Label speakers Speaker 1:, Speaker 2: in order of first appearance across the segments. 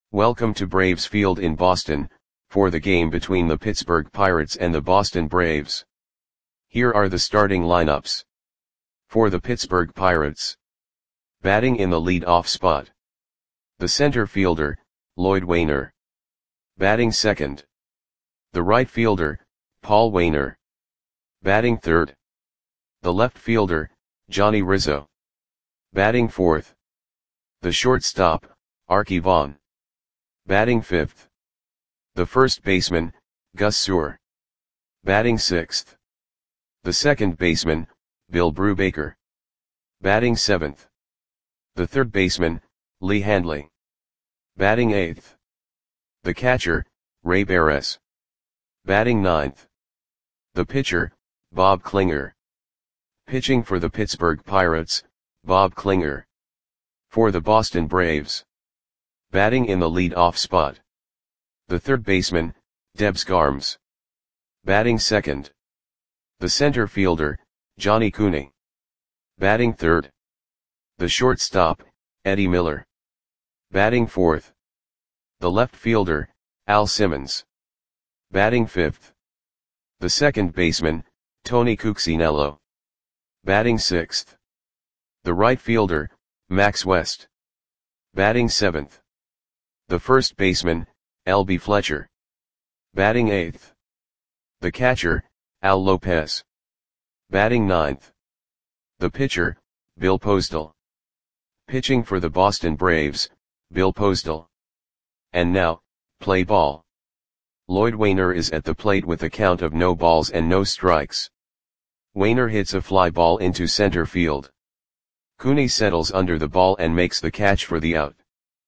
Speaker 1: Welcome to Braves Field in Boston, for the game between the Pittsburgh Pirates and the Boston Braves. Here are the starting lineups. For the Pittsburgh Pirates. Batting in the lead-off spot. The center fielder, Lloyd Waner. Batting second. The right fielder, Paul Waner. Batting third. The left fielder, Johnny Rizzo. Batting fourth. The shortstop, Arky Vaughan. Batting fifth. The first baseman, Gus Suhr. Batting sixth. The second baseman, Bill Brubaker. Batting seventh. The third baseman, Lee Handley. Batting eighth. The catcher, Ray Beres. Batting ninth. The pitcher, Bob Klinger. Pitching for the Pittsburgh Pirates, Bob Klinger. For the Boston Braves. Batting in the lead-off spot. The third baseman, Debs Garms. Batting second. The center fielder, Johnny Cooney. Batting third. The shortstop, Eddie Miller. Batting fourth. The left fielder, Al Simmons. Batting fifth. The second baseman, Tony Cuccinello. Batting sixth. The right fielder, Max West. Batting seventh. The first baseman, L.B. Fletcher. Batting eighth. The catcher, Al Lopez. Batting ninth. The pitcher, Bill Postal. Pitching for the Boston Braves, Bill Postal. And now, play ball. Lloyd Waner is at the plate with a count of no balls and no strikes. Waner hits a fly ball into center field. Cooney settles under the ball and makes the catch for the out.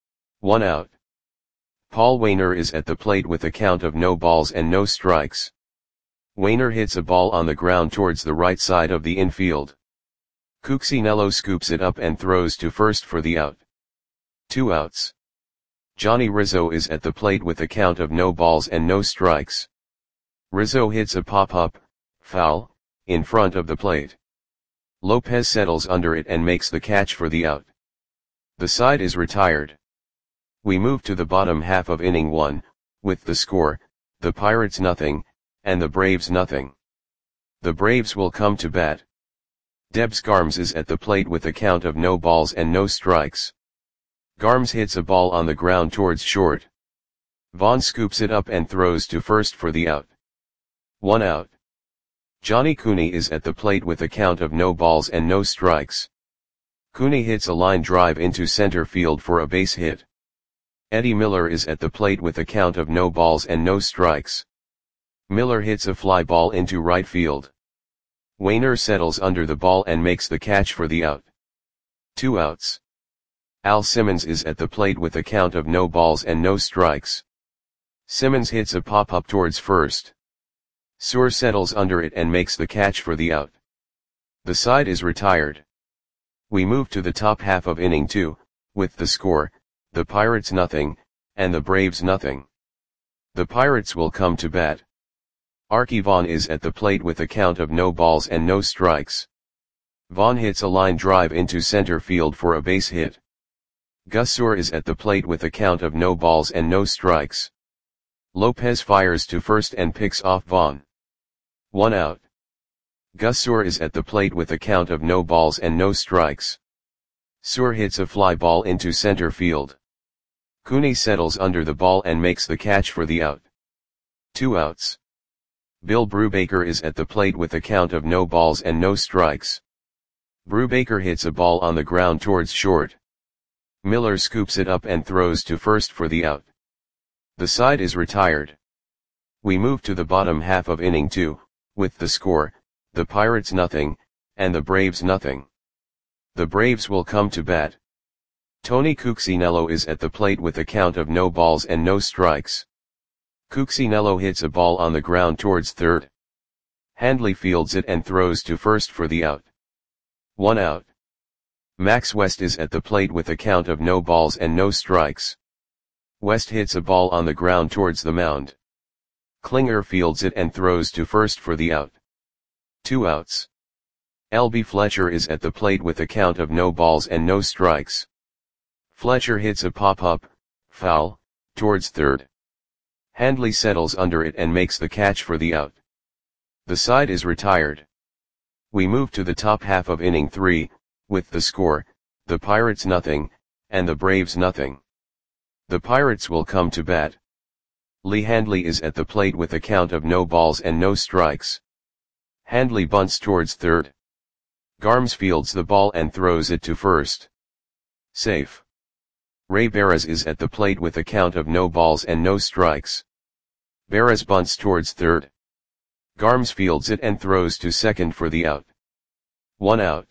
Speaker 1: 1 out. Paul Waner is at the plate with a count of no balls and no strikes. Waner hits a ball on the ground towards the right side of the infield. Cuccinello scoops it up and throws to first for the out. 2 outs. Johnny Rizzo is at the plate with a count of no balls and no strikes. Rizzo hits a pop-up, foul, in front of the plate. Lopez settles under it and makes the catch for the out. The side is retired. We move to the bottom half of inning 1, with the score, the Pirates nothing, and the Braves nothing. The Braves will come to bat. Debs Garms is at the plate with a count of no balls and no strikes. Garms hits a ball on the ground towards short. Vaughan scoops it up and throws to first for the out. 1 out. Johnny Cooney is at the plate with a count of no balls and no strikes. Cooney hits a line drive into center field for a base hit. Eddie Miller is at the plate with a count of no balls and no strikes. Miller hits a fly ball into right field. Waner settles under the ball and makes the catch for the out. 2 outs. Al Simmons is at the plate with a count of no balls and no strikes. Simmons hits a pop-up towards first. Suhr settles under it and makes the catch for the out. The side is retired. We move to the top half of inning 2, with the score, the Pirates nothing, and the Braves nothing. The Pirates will come to bat. Arky Vaughan is at the plate with a count of no balls and no strikes. Vaughan hits a line drive into center field for a base hit. Gus Suhr is at the plate with a count of no balls and no strikes. Lopez fires to first and picks off Vaughan. 1 out. Gus Suhr is at the plate with a count of no balls and no strikes. Suhr hits a fly ball into center field. Cooney settles under the ball and makes the catch for the out. 2 outs. Bill Brubaker is at the plate with a count of no balls and no strikes. Brubaker hits a ball on the ground towards short. Miller scoops it up and throws to first for the out. The side is retired. We move to the bottom half of inning 2, with the score, the Pirates nothing, and the Braves nothing. The Braves will come to bat. Tony Cuccinello is at the plate with a count of no balls and no strikes. Cuccinello hits a ball on the ground towards third. Handley fields it and throws to first for the out. 1 out. Max West is at the plate with a count of no balls and no strikes. West hits a ball on the ground towards the mound. Klinger fields it and throws to first for the out. 2 outs. L.B. Fletcher is at the plate with a count of no balls and no strikes. Fletcher hits a pop-up, foul, towards third. Handley settles under it and makes the catch for the out. The side is retired. We move to the top half of inning 3, with the score, the Pirates nothing, and the Braves nothing. The Pirates will come to bat. Lee Handley is at the plate with a count of no balls and no strikes. Handley bunts towards third. Garmes fields the ball and throws it to first. Safe. Ray Barras is at the plate with a count of no balls and no strikes. Barras bunts towards third. Garmes fields it and throws to second for the out. 1 out.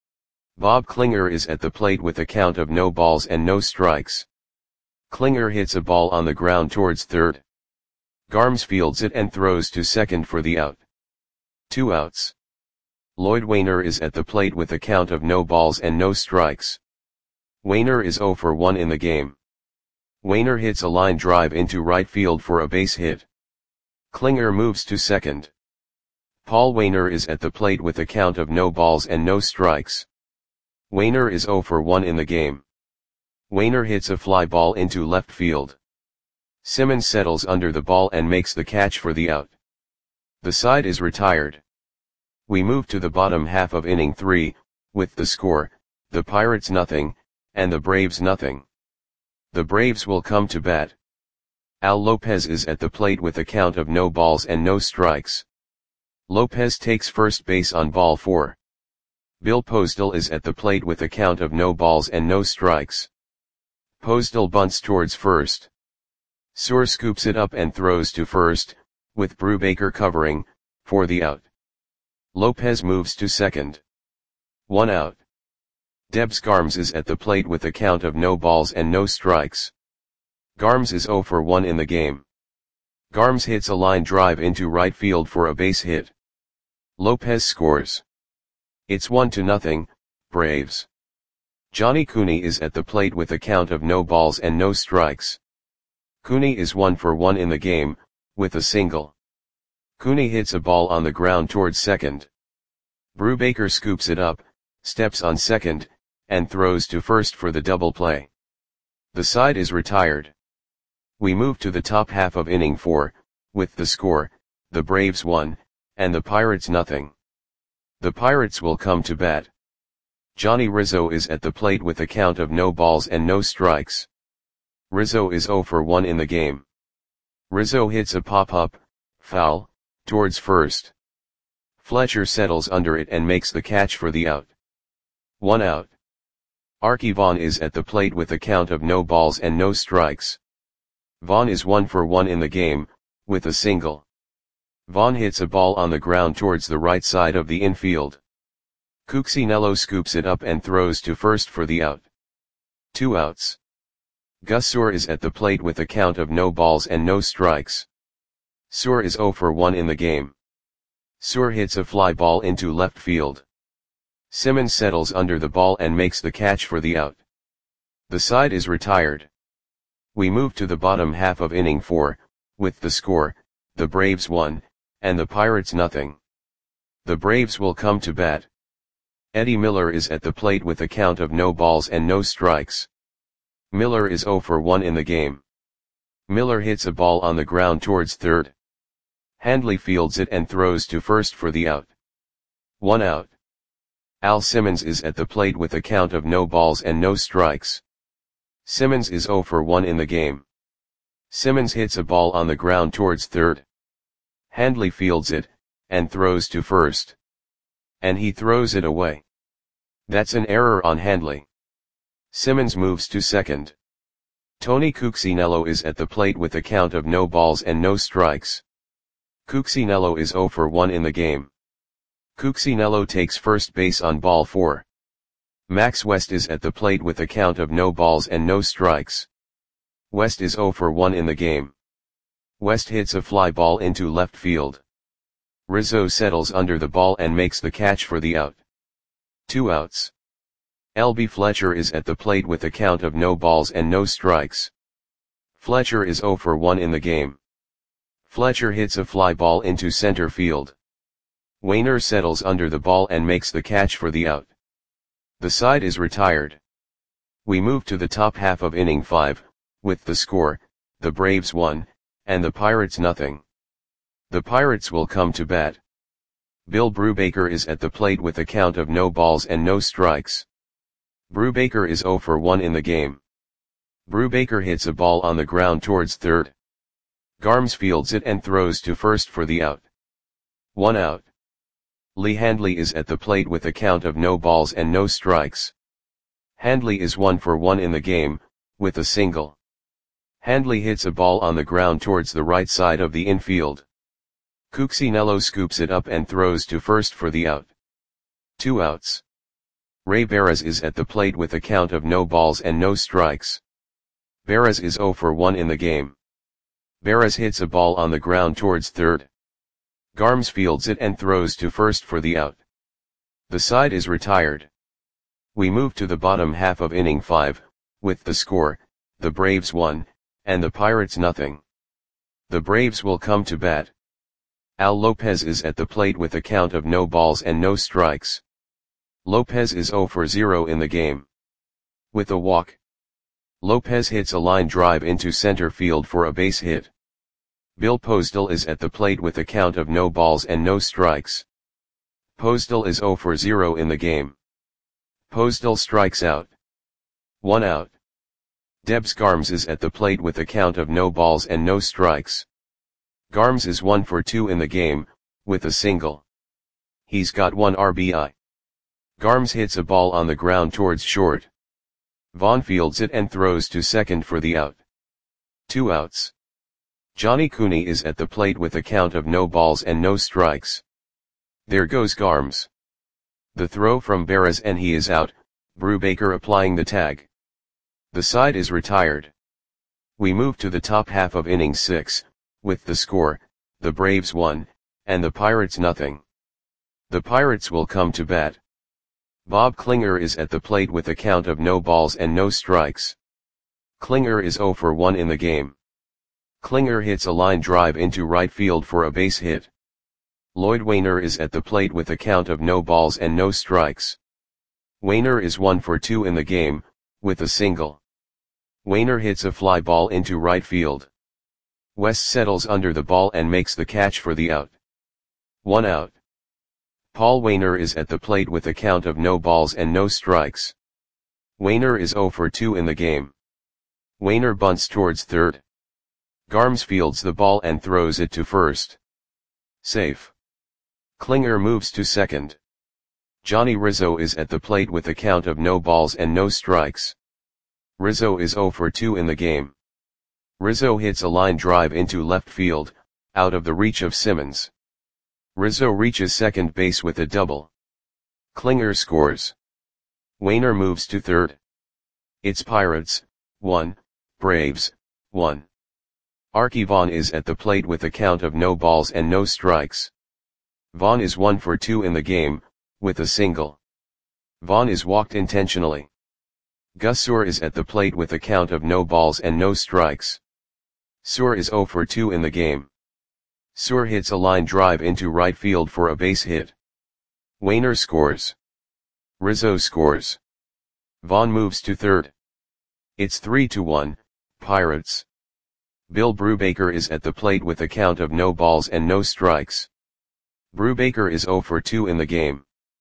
Speaker 1: Bob Klinger is at the plate with a count of no balls and no strikes. Klinger hits a ball on the ground towards third. Garmes fields it and throws to second for the out. 2 outs. Lloyd Wainer is at the plate with a count of no balls and no strikes. Wainer is 0 for 1 in the game. Wainer hits a line drive into right field for a base hit. Klinger moves to second. Paul Wainer is at the plate with a count of no balls and no strikes. Wainer is 0 for 1 in the game. Wainer hits a fly ball into left field. Simmons settles under the ball and makes the catch for the out. The side is retired. We move to the bottom half of inning 3, with the score, the Pirates nothing, and the Braves nothing. The Braves will come to bat. Al Lopez is at the plate with a count of no balls and no strikes. Lopez takes first base on ball 4. Bill Postal is at the plate with a count of no balls and no strikes. Postal bunts towards first. Suhr scoops it up and throws to first, with Brubaker covering, for the out. Lopez moves to second. 1 out. Debs Garmes is at the plate with a count of no balls and no strikes. Garmes is 0 for 1 in the game. Garmes hits a line drive into right field for a base hit. Lopez scores. It's 1-0, Braves. Johnny Cooney is at the plate with a count of no balls and no strikes. Cooney is 1 for 1 in the game, with a single. Cooney hits a ball on the ground towards second. Brubaker scoops it up, steps on second, and throws to first for the double play. The side is retired. We move to the top half of inning 4, with the score, the Braves 1, and the Pirates nothing. The Pirates will come to bat. Johnny Rizzo is at the plate with a count of no balls and no strikes. Rizzo is 0 for 1 in the game. Rizzo hits a pop-up, foul, towards first. Fletcher settles under it and makes the catch for the out. 1 out. Arky Vaughan is at the plate with a count of no balls and no strikes. Vaughan is 1 for 1 in the game, with a single. Vaughan hits a ball on the ground towards the right side of the infield. Cuccinello scoops it up and throws to first for the out. 2 outs. Gus Suhr is at the plate with a count of no balls and no strikes. Suhr is 0 for 1 in the game. Suhr hits a fly ball into left field. Simmons settles under the ball and makes the catch for the out. The side is retired. We move to the bottom half of inning 4, with the score, the Braves 1, and the Pirates nothing. The Braves will come to bat. Eddie Miller is at the plate with a count of no balls and no strikes. Miller is 0 for 1 in the game. Miller hits a ball on the ground towards third. Handley fields it and throws to first for the out. 1 out. Al Simmons is at the plate with a count of no balls and no strikes. Simmons is 0 for 1 in the game. Simmons hits a ball on the ground towards third. Handley fields it, and throws to first. And he throws it away. That's an error on Handley. Simmons moves to second. Tony Cuccinello is at the plate with a count of no balls and no strikes. Cuccinello is 0 for 1 in the game. Cuccinello takes first base on ball 4. Max West is at the plate with a count of no balls and no strikes. West is 0 for 1 in the game. West hits a fly ball into left field. Rizzo settles under the ball and makes the catch for the out. 2 outs. L.B. Fletcher is at the plate with a count of no balls and no strikes. Fletcher is 0 for 1 in the game. Fletcher hits a fly ball into center field. Wainer settles under the ball and makes the catch for the out. The side is retired. We move to the top half of inning 5, with the score, the Braves 1, and the Pirates nothing. The Pirates will come to bat. Bill Brubaker is at the plate with a count of no balls and no strikes. Brubaker is 0 for 1 in the game. Brubaker hits a ball on the ground towards third. Garms fields it and throws to first for the out. 1 out. Lee Handley is at the plate with a count of no balls and no strikes. Handley is 1 for 1 in the game, with a single. Handley hits a ball on the ground towards the right side of the infield. Cuccinello scoops it up and throws to first for the out. 2 outs. Ray Barras is at the plate with a count of no balls and no strikes. Barras is 0 for 1 in the game. Barras hits a ball on the ground towards third. Garms fields it and throws to first for the out. The side is retired. We move to the bottom half of inning 5, with the score, the Braves 1, and the Pirates nothing. The Braves will come to bat. Al Lopez is at the plate with a count of no balls and no strikes. Lopez is 0 for 0 in the game. With a walk. Lopez hits a line drive into center field for a base hit. Bill Postal is at the plate with a count of no balls and no strikes. Postal is 0 for 0 in the game. Postal strikes out. 1 out. Debs Garms is at the plate with a count of no balls and no strikes. Garms is 1 for 2 in the game, with a single. He's got 1 RBI. Garms hits a ball on the ground towards short. Vaughn fields it and throws to second for the out. 2 outs. Johnny Cooney is at the plate with a count of no balls and no strikes. There goes Garms. The throw from Barras and he is out, Brubaker applying the tag. The side is retired. We move to the top half of inning 6, with the score, the Braves 1, and the Pirates nothing. The Pirates will come to bat. Bob Klinger is at the plate with a count of no balls and no strikes. Klinger is 0 for 1 in the game. Klinger hits a line drive into right field for a base hit. Lloyd Wainer is at the plate with a count of no balls and no strikes. Wainer is 1 for 2 in the game, with a single. Wainer hits a fly ball into right field. West settles under the ball and makes the catch for the out. 1 out. Paul Wainer is at the plate with a count of no balls and no strikes. Wainer is 0 for 2 in the game. Wainer bunts towards third. Garms fields the ball and throws it to first. Safe. Klinger moves to second. Johnny Rizzo is at the plate with a count of no balls and no strikes. Rizzo is 0 for 2 in the game. Rizzo hits a line drive into left field, out of the reach of Simmons. Rizzo reaches second base with a double. Klinger scores. Wainer moves to third. It's Pirates, 1, Braves, 1. Archie Vaughn is at the plate with a count of no balls and no strikes. Vaughn is 1 for 2 in the game, with a single. Vaughn is walked intentionally. Gus Suhr is at the plate with a count of no balls and no strikes. Suhr is 0 for 2 in the game. Suhr hits a line drive into right field for a base hit. Wainer scores. Rizzo scores. Vaughn moves to third. It's 3-1, Pirates. Bill Brubaker is at the plate with a count of no balls and no strikes. Brubaker is 0 for 2 in the game.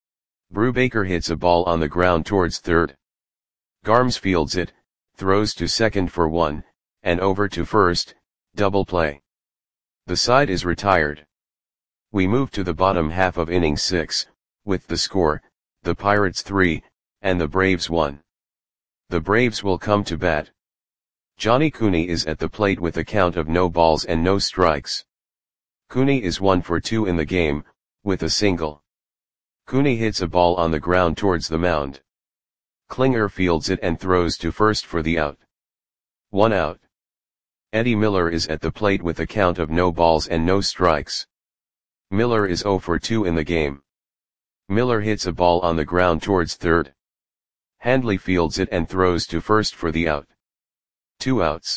Speaker 1: Brubaker hits a ball on the ground towards third. Garms fields it, throws to second for 1, and over to first, double play. The side is retired. We move to the bottom half of inning 6, with the score, the Pirates 3, and the Braves 1. The Braves will come to bat. Johnny Cooney is at the plate with a count of no balls and no strikes. Cooney is 1 for 2 in the game, with a single. Cooney hits a ball on the ground towards the mound. Klinger fields it and throws to first for the out. 1 out. Eddie Miller is at the plate with a count of no balls and no strikes. Miller is 0 for 2 in the game. Miller hits a ball on the ground towards third. Handley fields it and throws to first for the out. 2 outs.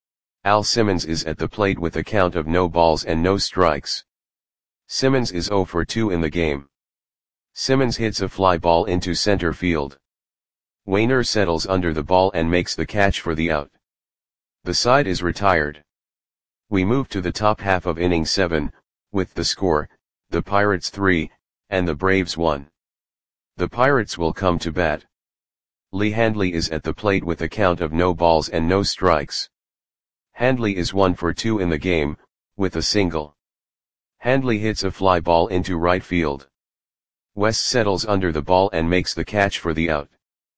Speaker 1: Al Simmons is at the plate with a count of no balls and no strikes. Simmons is 0 for 2 in the game. Simmons hits a fly ball into center field. Wainer settles under the ball and makes the catch for the out. The side is retired. We move to the top half of inning 7, with the score, the Pirates 3, and the Braves 1. The Pirates will come to bat. Lee Handley is at the plate with a count of no balls and no strikes. Handley is 1 for 2 in the game, with a single. Handley hits a fly ball into right field. West settles under the ball and makes the catch for the out.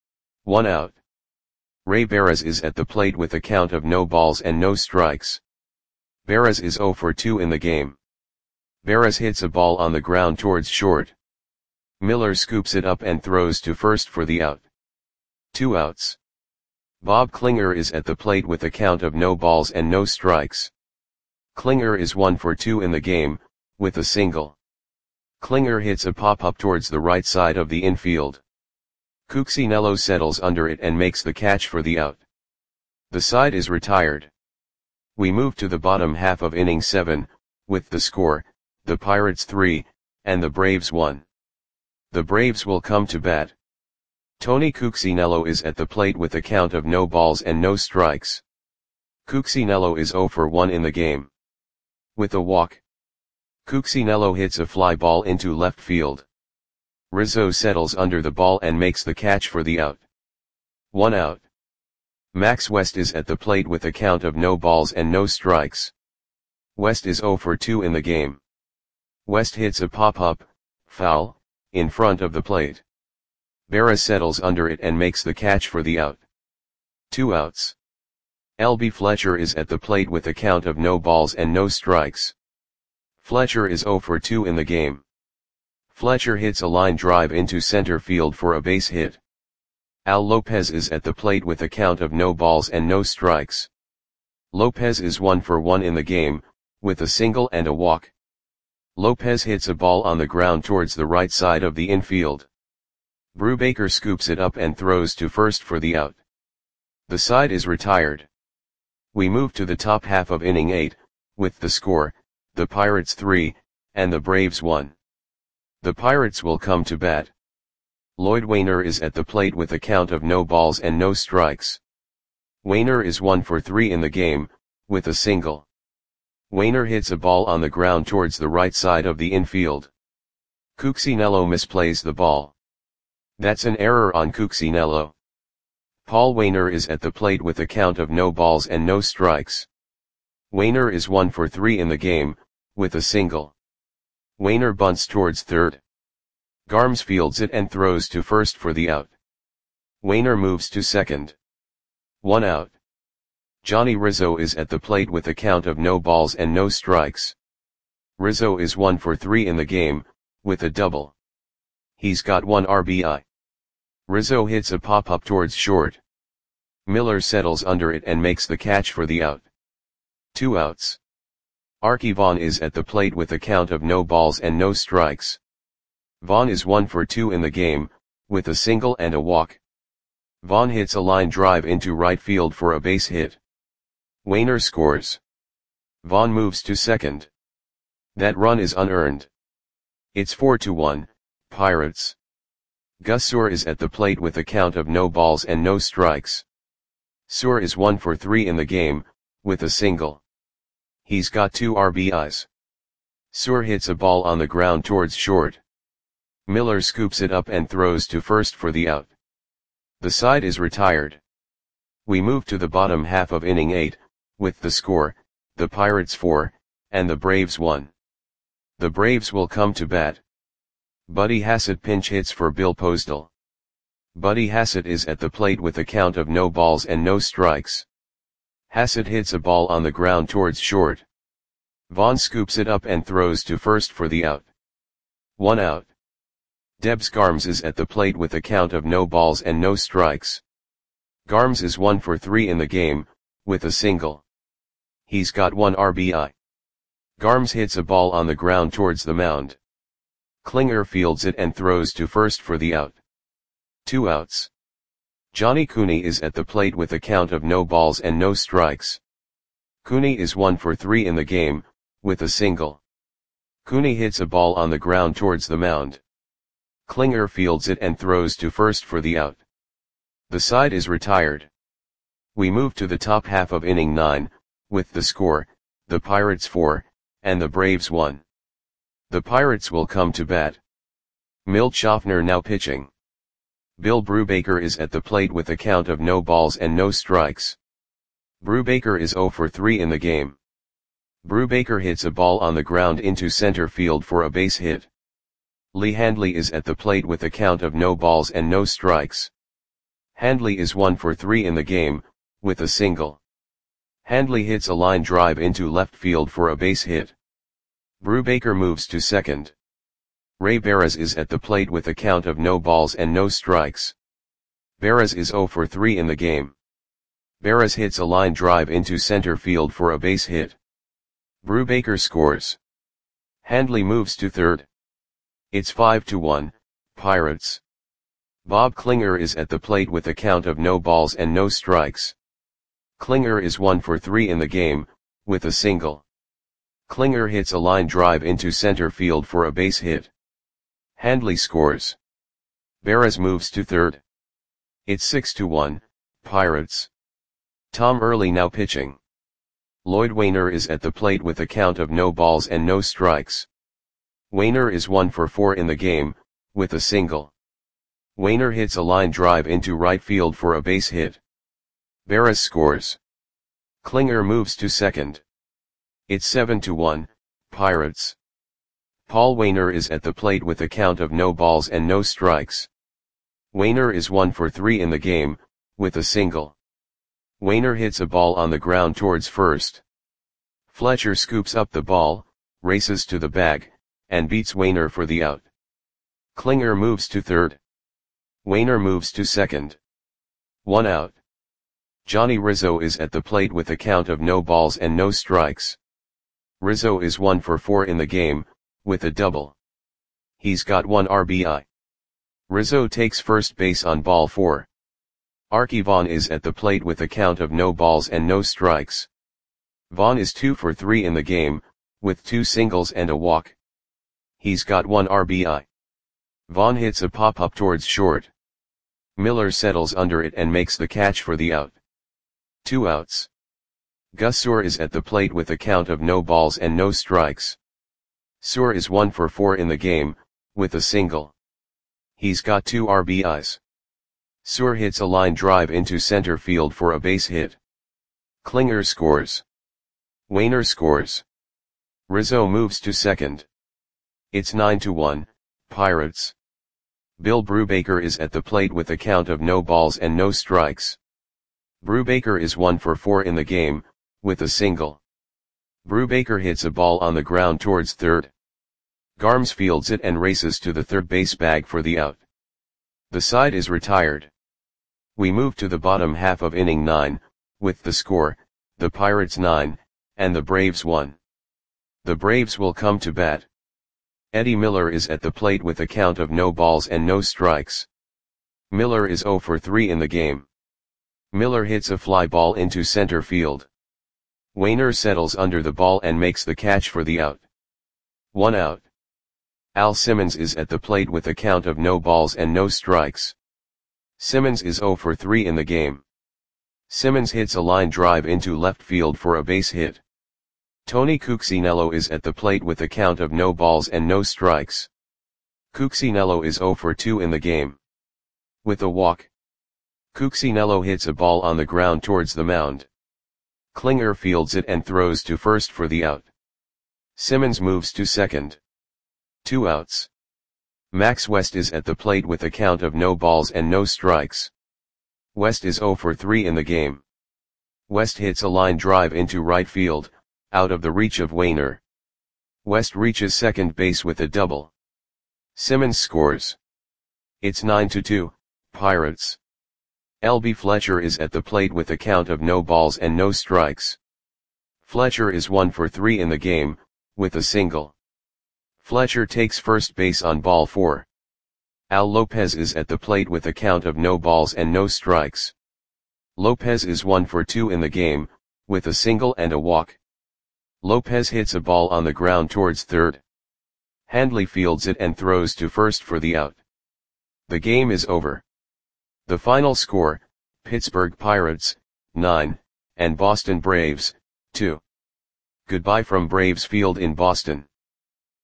Speaker 1: 1 out. Ray Barras is at the plate with a count of no balls and no strikes. Barras is 0 for 2 in the game. Barras hits a ball on the ground towards short. Miller scoops it up and throws to first for the out. 2 outs. Bob Klinger is at the plate with a count of no balls and no strikes. Klinger is 1 for 2 in the game, with a single. Klinger hits a pop-up towards the right side of the infield. Cuccinello settles under it and makes the catch for the out. The side is retired. We move to the bottom half of inning 7, with the score, the Pirates 3, and the Braves 1. The Braves will come to bat. Tony Cuccinello is at the plate with a count of no balls and no strikes. Cuccinello is 0 for 1 in the game. With a walk. Cuccinello hits a fly ball into left field. Rizzo settles under the ball and makes the catch for the out. 1 out. Max West is at the plate with a count of no balls and no strikes. West is 0 for 2 in the game. West hits a pop-up, foul, in front of the plate. Barras settles under it and makes the catch for the out. 2 outs. L.B. Fletcher is at the plate with a count of no balls and no strikes. Fletcher is 0 for 2 in the game. Fletcher hits a line drive into center field for a base hit. Al Lopez is at the plate with a count of no balls and no strikes. Lopez is 1 for 1 in the game, with a single and a walk. Lopez hits a ball on the ground towards the right side of the infield. Brubaker scoops it up and throws to first for the out. The side is retired. We move to the top half of inning 8, with the score, the Pirates 3, and the Braves 1. The Pirates will come to bat. Lloyd Wainer is at the plate with a count of no balls and no strikes. Wainer is 1 for 3 in the game, with a single. Wainer hits a ball on the ground towards the right side of the infield. Cuccinello misplays the ball. That's an error on Cuccinello. Paul Wainer is at the plate with a count of no balls and no strikes. Wainer is 1 for 3 in the game, with a single. Wainer bunts towards third. Garms fields it and throws to first for the out. Wainer moves to second. 1 out. Johnny Rizzo is at the plate with a count of no balls and no strikes. Rizzo is 1 for 3 in the game, with a double. He's got 1 RBI. Rizzo hits a pop-up towards short. Miller settles under it and makes the catch for the out. 2 outs. Arky Vaughan is at the plate with a count of no balls and no strikes. Vaughan is 1 for 2 in the game, with a single and a walk. Vaughan hits a line drive into right field for a base hit. Wainer scores. Vaughan moves to second. That run is unearned. It's 4-1, Pirates. Gus Suhr is at the plate with a count of no balls and no strikes. Suhr is 1 for 3 in the game, with a single. He's got 2 RBIs. Suhr hits a ball on the ground towards short. Miller scoops it up and throws to first for the out. The side is retired. We move to the bottom half of inning 8, with the score, the Pirates 4, and the Braves 1. The Braves will come to bat. Buddy Hassett pinch hits for Bill Postal. Buddy Hassett is at the plate with a count of no balls and no strikes. Hassett hits a ball on the ground towards short. Vaughn scoops it up and throws to first for the out. 1 out. Debs Garms is at the plate with a count of no balls and no strikes. Garms is 1 for 3 in the game, with a single. He's got 1 RBI. Garms hits a ball on the ground towards the mound. Klinger fields it and throws to first for the out. 2 outs. Johnny Cooney is at the plate with a count of no balls and no strikes. Cooney is 1 for 3 in the game, with a single. Cooney hits a ball on the ground towards the mound. Klinger fields it and throws to first for the out. The side is retired. We move to the top half of inning 9, with the score, the Pirates 4, and the Braves 1. The Pirates will come to bat. Milt Schaffner now pitching. Bill Brubaker is at the plate with a count of no balls and no strikes. Brubaker is 0 for 3 in the game. Brubaker hits a ball on the ground into center field for a base hit. Lee Handley is at the plate with a count of no balls and no strikes. Handley is 1 for 3 in the game, with a single. Handley hits a line drive into left field for a base hit. Brubaker moves to second. Ray Barras is at the plate with a count of no balls and no strikes. Barras is 0 for 3 in the game. Barras hits a line drive into center field for a base hit. Brubaker scores. Handley moves to third. It's 5-1, Pirates. Bob Klinger is at the plate with a count of no balls and no strikes. Klinger is 1 for 3 in the game, with a single. Klinger hits a line drive into center field for a base hit. Handley scores. Barras moves to third. It's 6-1, Pirates. Tom Early now pitching. Lloyd Wainer is at the plate with a count of no balls and no strikes. Wainer is 1 for 4 in the game, with a single. Wainer hits a line drive into right field for a base hit. Barras scores. Klinger moves to second. It's 7-1, Pirates. Paul Wainer is at the plate with a count of no balls and no strikes. Wainer is 1 for 3 in the game, with a single. Wainer hits a ball on the ground towards first. Fletcher scoops up the ball, races to the bag, and beats Wainer for the out. Klinger moves to third. Wainer moves to second. 1 out. Johnny Rizzo is at the plate with a count of no balls and no strikes. Rizzo is 1 for 4 in the game, with a double. He's got 1 RBI. Rizzo takes first base on ball 4. Arky Vaughan is at the plate with a count of no balls and no strikes. Vaughan is 2 for 3 in the game, with 2 singles and a walk. He's got 1 RBI. Vaughan hits a pop-up towards short. Miller settles under it and makes the catch for the out. 2 outs. Gus Suhr is at the plate with a count of no balls and no strikes. Suhr is 1 for 4 in the game, with a single. He's got 2 RBIs. Suhr hits a line drive into center field for a base hit. Klinger scores. Wainer scores. Rizzo moves to second. It's 9-1, Pirates. Bill Brubaker is at the plate with a count of no balls and no strikes. Brubaker is 1 for 4 in the game, with a single. Brubaker hits a ball on the ground towards third. Garms fields it and races to the third base bag for the out. The side is retired. We move to the bottom half of inning 9, with the score, the Pirates 9, and the Braves 1. The Braves will come to bat. Eddie Miller is at the plate with a count of no balls and no strikes. Miller is 0 for 3 in the game. Miller hits a fly ball into center field. Wainer settles under the ball and makes the catch for the out. 1 out. Al Simmons is at the plate with a count of no balls and no strikes. Simmons is 0 for 3 in the game. Simmons hits a line drive into left field for a base hit. Tony Cuccinello is at the plate with a count of no balls and no strikes. Cuccinello is 0 for 2 in the game. With a walk. Cuccinello hits a ball on the ground towards the mound. Klinger fields it and throws to first for the out. Simmons moves to second. 2 outs. Max West is at the plate with a count of no balls and no strikes. West is 0 for 3 in the game. West hits a line drive into right field, out of the reach of Wainer. West reaches second base with a double. Simmons scores. It's 9-2, Pirates. L.B. Fletcher is at the plate with a count of no balls and no strikes. Fletcher is 1 for 3 in the game, with a single. Fletcher takes first base on ball 4. Al Lopez is at the plate with a count of no balls and no strikes. Lopez is 1 for 2 in the game, with a single and a walk. Lopez hits a ball on the ground towards third. Handley fields it and throws to first for the out. The game is over. The final score, Pittsburgh Pirates, 9, and Boston Braves, 2. Goodbye from Braves Field in Boston.